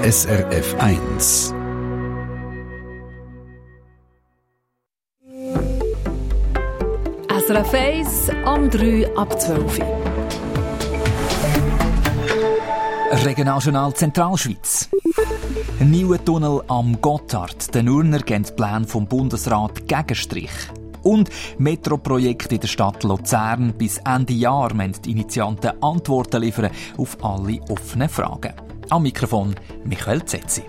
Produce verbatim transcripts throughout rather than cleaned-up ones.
S R F eins. S R F eins am drei ab zwölf. Regionaljournal Zentralschweiz. Ein neuer Tunnel am Gotthard. Den Urner geben die Pläne vom Bundesrat Gegenstrich. Und Metroprojekt in der Stadt Luzern. Bis Ende Jahr müssen die Initianten Antworten liefern auf alle offenen Fragen. Am Mikrofon Michael Zetzi.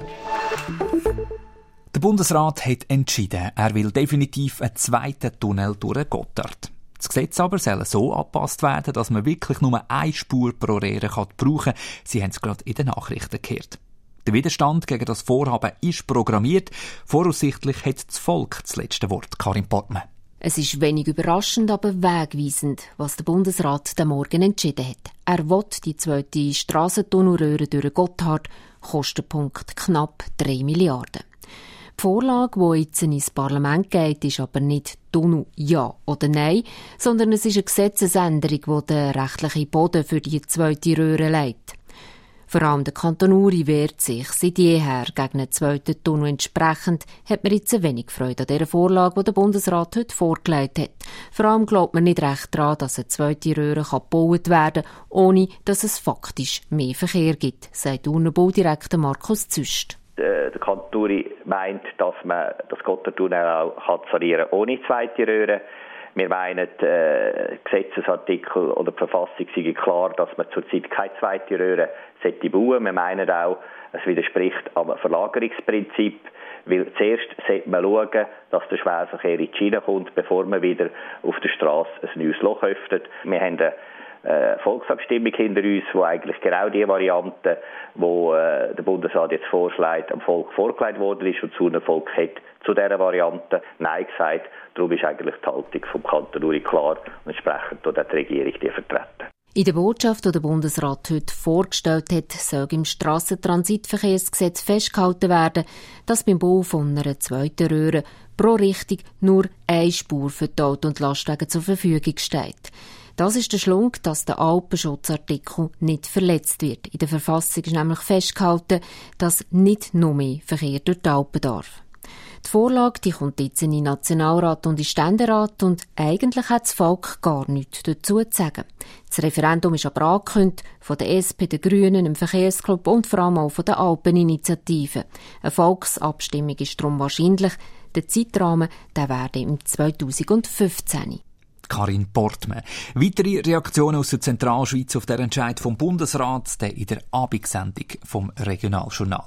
Der Bundesrat hat entschieden, er will definitiv einen zweiten Tunnel durch den Gotthard. Das Gesetz aber soll so angepasst werden, dass man wirklich nur eine Spur pro Rehre brauchen kann. Sie haben es gerade in den Nachrichten gehört. Der Widerstand gegen das Vorhaben ist programmiert. Voraussichtlich hat das Volk das letzte Wort. Karin Portmann. Es ist wenig überraschend, aber wegweisend, was der Bundesrat den Morgen entschieden hat. Er will die zweite Strassentunnelröhre durch den Gotthard, Kostenpunkt knapp drei Milliarden. Die Vorlage, die jetzt ins Parlament geht, ist aber nicht Tunnel ja oder nein, sondern es ist eine Gesetzesänderung, die den rechtlichen Boden für die zweite Röhre legt. Vor allem der Kanton Uri wehrt sich seit jeher gegen einen zweiten Tunnel. Entsprechend hat man jetzt wenig Freude an dieser Vorlage, die der Bundesrat heute vorgelegt hat. Vor allem glaubt man nicht recht daran, dass eine zweite Röhre gebaut werden kann, ohne dass es faktisch mehr Verkehr gibt, sagt Urner Baudirektor Markus Züst. Der Kanton Uri meint, dass man das Gotthardtunnel auch sanieren kann ohne zweite Röhre. Wir meinen, äh, Gesetzesartikel oder die Verfassung sei klar, dass man zurzeit keine zweite Röhre bauen sollte. Wir meinen auch, es widerspricht am Verlagerungsprinzip, weil zuerst sollte man schauen, dass der Schwerverkehr in die Schiene kommt, bevor man wieder auf der Straße ein neues Loch öffnet. Wir haben eine äh, Volksabstimmung hinter uns, wo eigentlich genau die Variante, die äh, der Bundesrat jetzt vorschlägt, am Volk vorgelegt worden ist und das Urner Volk hat zu dieser Variante Nein gesagt. Darum ist eigentlich die Haltung vom Kanton Uri klar und entsprechend hat die Regierung die vertreten. In der Botschaft, die der Bundesrat heute vorgestellt hat, soll im Strassentransitverkehrsgesetz festgehalten werden, dass beim Bau von einer zweiten Röhre pro Richtung nur eine Spur für die Auto- und Lastwagen zur Verfügung steht. Das ist der Schlunk, dass der Alpenschutzartikel nicht verletzt wird. In der Verfassung ist nämlich festgehalten, dass nicht noch mehr Verkehr durch die Alpen darf. Die Vorlage die kommt jetzt in den Nationalrat und in den Ständerat und eigentlich hat das Volk gar nichts dazu zu sagen. Das Referendum ist aber angekündigt von der S P, den Grünen, dem Verkehrsclub und vor allem auch von der Alpeninitiative. Eine Volksabstimmung ist darum wahrscheinlich. Der Zeitrahmen der werde im zweitausendfünfzehn. Karin Portmann. Weitere Reaktionen aus der Zentralschweiz auf den Entscheid vom Bundesrat in der Abendsendung vom Regionaljournal.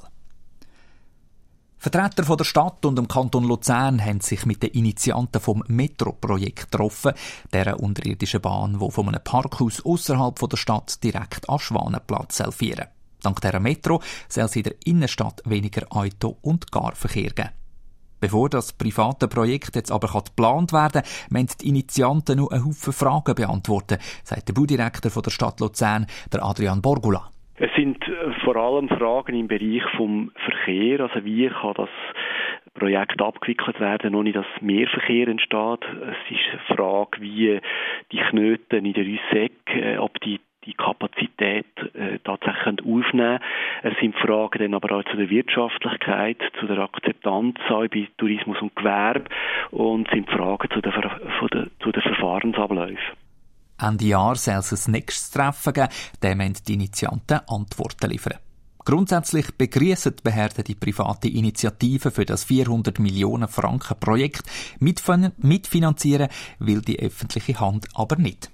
Vertreter von der Stadt und dem Kanton Luzern haben sich mit den Initianten vom Metroprojekt getroffen, dieser unterirdischen Bahn, die von einem Parkhaus ausserhalb der Stadt direkt an Schwanenplatz führen. Dank dieser Metro soll es in der Innenstadt weniger Auto- und Garverkehr geben. Bevor das private Projekt jetzt aber geplant werden kann, müssen die Initianten noch einen Haufen Fragen beantworten, sagt der Baudirektor der Stadt Luzern, der Adrian Borgula. Es sind vor allem Fragen im Bereich vom Verkehr, also wie kann das Projekt abgewickelt werden, ohne dass mehr Verkehr entsteht. Es ist eine Frage, wie die Knoten in der Rüssegg, ob die die Kapazität äh, tatsächlich aufnehmen. Es sind Fragen dann aber auch zu der Wirtschaftlichkeit, zu der Akzeptanz auch bei Tourismus und Gewerbe und sind Fragen zu den, Ver- von der, zu den Verfahrensabläufen. Ende Jahr soll es ein nächstes Treffen geben, dem müssen die Initianten Antworten liefern. Grundsätzlich begrüssen die Behörden die private Initiative für das vierhundert Millionen Franken Projekt mitfinanzieren, will die öffentliche Hand aber nicht.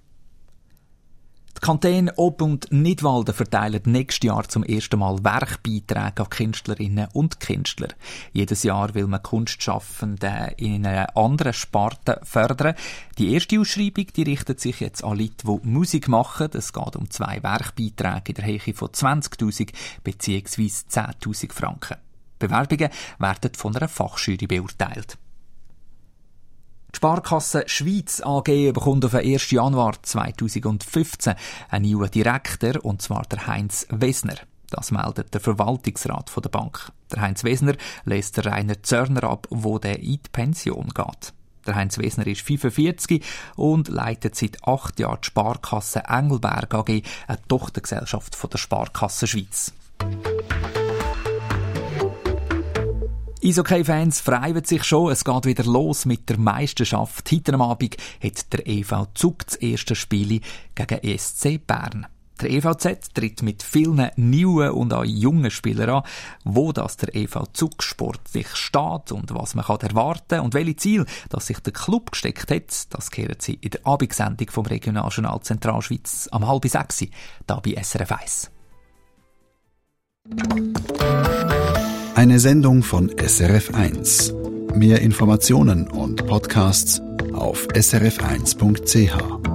Die Kantone Ob- und Nidwalden verteilen nächstes Jahr zum ersten Mal Werkbeiträge an Künstlerinnen und Künstler. Jedes Jahr will man Kunstschaffende in einer anderen Sparte fördern. Die erste Ausschreibung die richtet sich jetzt an Leute, die Musik machen. Es geht um zwei Werkbeiträge in der Höhe von zwanzigtausend bzw. zehntausend Franken. Bewerbungen werden von einer Fachjury beurteilt. Die Sparkasse Schweiz A G bekommt auf den ersten Januar zweitausendfünfzehn einen neuen Direktor, und zwar der Heinz Wesner. Das meldet der Verwaltungsrat der Bank. Der Heinz Wesner lässt den Rainer Zörner ab, wo der in die Pension geht. Der Heinz Wesner ist fünfundvierzig und leitet seit acht Jahren die Sparkasse Engelberg A G, eine Tochtergesellschaft von der Sparkasse Schweiz. Eishockey-Fans freuen sich schon, es geht wieder los mit der Meisterschaft. Heute am Abend hat der E V Zug das erste Spiel gegen E S C Bern. Der E V Z tritt mit vielen neuen und auch jungen Spielern an, wo das der E V Zug sportlich steht und was man kann erwarten und welche Ziele, das sich der Club gesteckt hat, das kehren Sie in der Abendsendung vom Regionaljournal Zentralschweiz am halb sechs, hier bei S R F eins. Eine Sendung von S R F eins. Mehr Informationen und Podcasts auf s r f eins punkt c h.